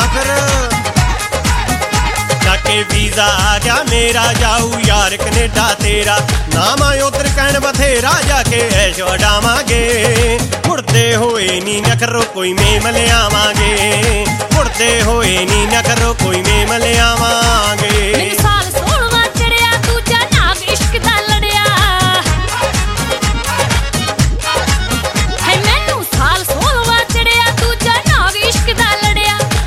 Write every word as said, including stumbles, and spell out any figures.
फिर जाके वीजा आ गया मेरा जाऊ यार कनेडा तेरा नाम उधर कहन बथेरा जाके ऐशो डावांगे मुड़दे होए नी नखरो कोई मेम लियावांगे मुड़दे